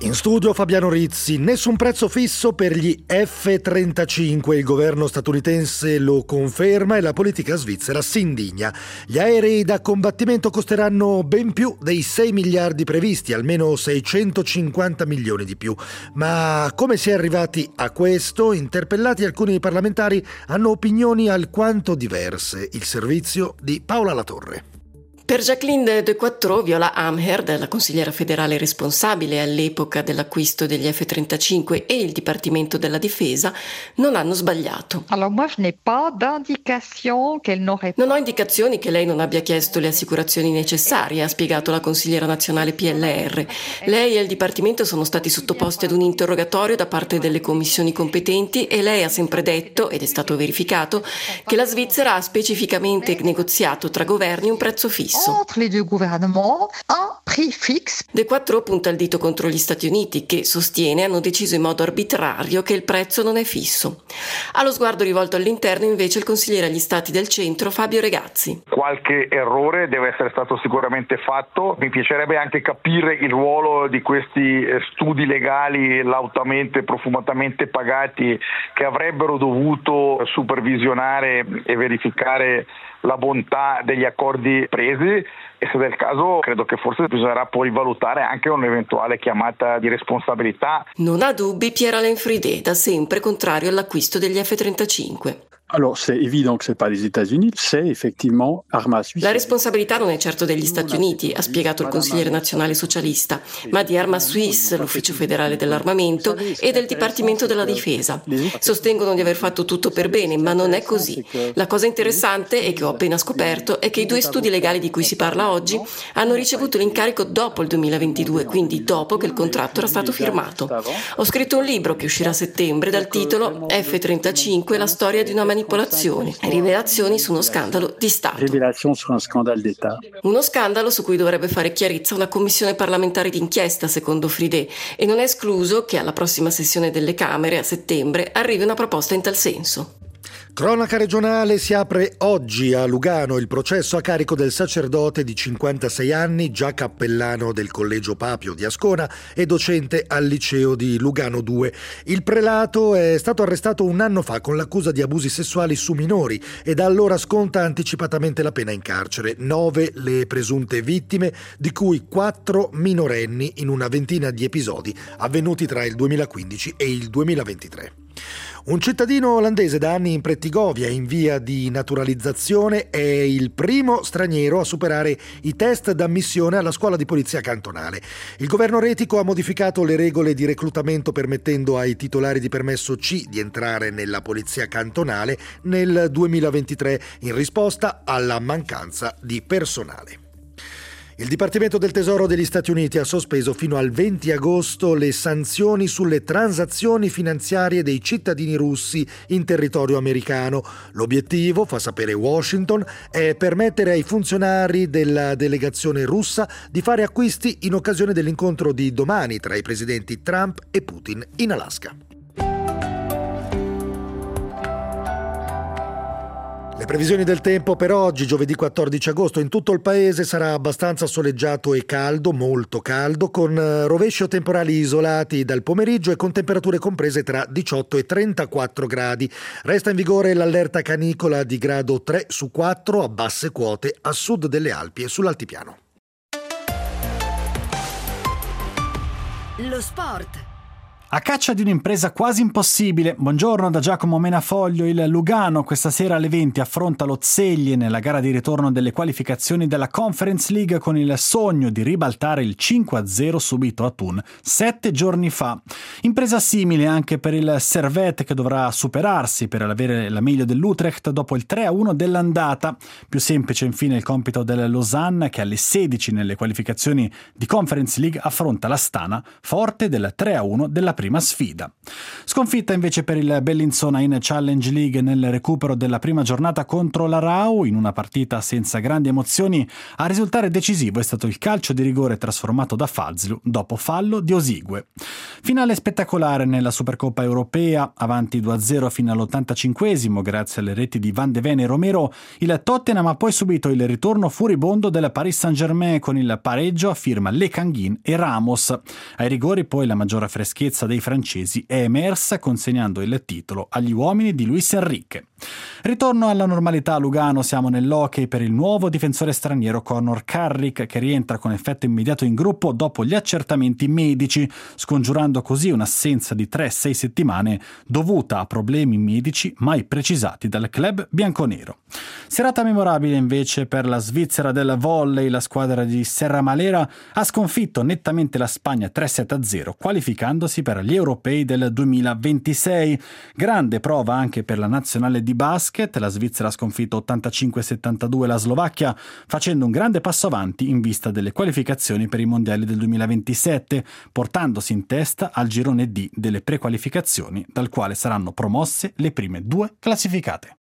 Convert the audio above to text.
In studio Fabiano Rizzi. Nessun prezzo fisso per gli F-35. Il governo statunitense lo conferma e la politica svizzera si indigna. Gli aerei da combattimento costeranno ben più dei 6 miliardi previsti, almeno 650 milioni di più. Ma come si è arrivati a questo? Interpellati alcuni parlamentari hanno opinioni alquanto diverse. Il servizio di Paola Latorre. Per Jacqueline De Quattro, Viola Amherd, la consigliera federale responsabile all'epoca dell'acquisto degli F-35 e il Dipartimento della Difesa, non hanno sbagliato. Non ho indicazioni che lei non abbia chiesto le assicurazioni necessarie, ha spiegato la consigliera nazionale PLR. Lei e il Dipartimento sono stati sottoposti ad un interrogatorio da parte delle commissioni competenti e lei ha sempre detto, ed è stato verificato, che la Svizzera ha specificamente negoziato tra governi un prezzo fisso. Entre les deux gouvernements, un prix fixe. De Quattro punta il dito contro gli Stati Uniti che, sostiene, hanno deciso in modo arbitrario che il prezzo non è fisso. Allo sguardo rivolto all'interno invece il consigliere agli Stati del Centro Fabio Regazzi. Qualche errore deve essere stato sicuramente fatto. Mi piacerebbe anche capire il ruolo di questi studi legali lautamente, profumatamente pagati che avrebbero dovuto supervisionare e verificare la bontà degli accordi presi, e se del caso credo che forse bisognerà poi valutare anche un'eventuale chiamata di responsabilità. Non ha dubbi Pierre-Alain Fridet, da sempre contrario all'acquisto degli F-35. Alors, c'est évident que c'est pas les États-Unis, c'est effectivement Arma Suisse. La responsabilità non è certo degli Stati Uniti, ha spiegato il consigliere nazionale socialista, ma di Arma Suisse, l'ufficio federale dell'armamento, e del Dipartimento della Difesa. Sostengono di aver fatto tutto per bene, ma non è così. La cosa interessante, e che ho appena scoperto, è che i due studi legali di cui si parla oggi hanno ricevuto l'incarico dopo il 2022, quindi dopo che il contratto era stato firmato. Ho scritto un libro che uscirà a settembre dal titolo F-35, la storia di una manipolazione, rivelazioni su uno scandalo di Stato. Révélation sur un scandale d'État. Uno scandalo su cui dovrebbe fare chiarezza una commissione parlamentare d'inchiesta, secondo Fridet, e non è escluso che alla prossima sessione delle Camere, a settembre, arrivi una proposta in tal senso. Cronaca regionale, si apre oggi a Lugano il processo a carico del sacerdote di 56 anni, già cappellano del Collegio Papio di Ascona e docente al liceo di Lugano 2. Il prelato è stato arrestato un anno fa con l'accusa di abusi sessuali su minori e da allora sconta anticipatamente la pena in carcere. 9 le presunte vittime, di cui 4 minorenni in una ventina di episodi avvenuti tra il 2015 e il 2023. Un cittadino olandese da anni in Prettigovia in via di naturalizzazione è il primo straniero a superare i test d'ammissione alla scuola di polizia cantonale. Il governo retico ha modificato le regole di reclutamento permettendo ai titolari di permesso C di entrare nella polizia cantonale nel 2023 in risposta alla mancanza di personale. Il Dipartimento del Tesoro degli Stati Uniti ha sospeso fino al 20 agosto le sanzioni sulle transazioni finanziarie dei cittadini russi in territorio americano. L'obiettivo, fa sapere Washington, è permettere ai funzionari della delegazione russa di fare acquisti in occasione dell'incontro di domani tra i presidenti Trump e Putin in Alaska. Le previsioni del tempo per oggi, giovedì 14 agosto, in tutto il paese sarà abbastanza soleggiato e caldo, molto caldo, con rovesci o temporali isolati dal pomeriggio e con temperature comprese tra 18 e 34 gradi. Resta in vigore l'allerta canicola di grado 3 su 4 a basse quote a sud delle Alpi e sull'altipiano. Lo sport. A caccia di un'impresa quasi impossibile, buongiorno da Giacomo Menafoglio. Il Lugano questa sera alle 20 affronta lo Zeglie nella gara di ritorno delle qualificazioni della Conference League con il sogno di ribaltare il 5-0 subito a Thun 7 giorni fa. Impresa simile anche per il Servette, che dovrà superarsi per avere la meglio dell'Utrecht dopo il 3-1 dell'andata. Più semplice infine il compito del Lausanne, che alle 16 nelle qualificazioni di Conference League affronta l'Astana, forte del 3-1 della prima sfida. Sconfitta invece per il Bellinzona in Challenge League nel recupero della prima giornata contro l'Arau, in una partita senza grandi emozioni. A risultare decisivo è stato il calcio di rigore trasformato da Fazlu dopo fallo di Osigwe. Finale spettacolare nella Supercoppa europea, avanti 2-0 fino all'85esimo grazie alle reti di Van de Ven e Romero. Il Tottenham ha poi subito il ritorno furibondo del Paris Saint-Germain con il pareggio a firma Le Canguin e Ramos. Ai rigori poi la maggiore freschezza dei francesi è emersa, consegnando il titolo agli uomini di Luis Enrique. Ritorno alla normalità a Lugano, siamo nell'hockey per il nuovo difensore straniero Conor Carrick, che rientra con effetto immediato in gruppo dopo gli accertamenti medici, scongiurando così un'assenza di 3-6 settimane dovuta a problemi medici mai precisati dal club bianconero. Serata memorabile invece per la Svizzera del volley. La squadra di Serramalera ha sconfitto nettamente la Spagna 3-7-0, qualificandosi per gli europei del 2026. Grande prova anche per la nazionale di basket. La Svizzera ha sconfitto 85-72 la Slovacchia, facendo un grande passo avanti in vista delle qualificazioni per i mondiali del 2027, portandosi in testa al girone D delle prequalificazioni, dal quale saranno promosse le prime 2 classificate.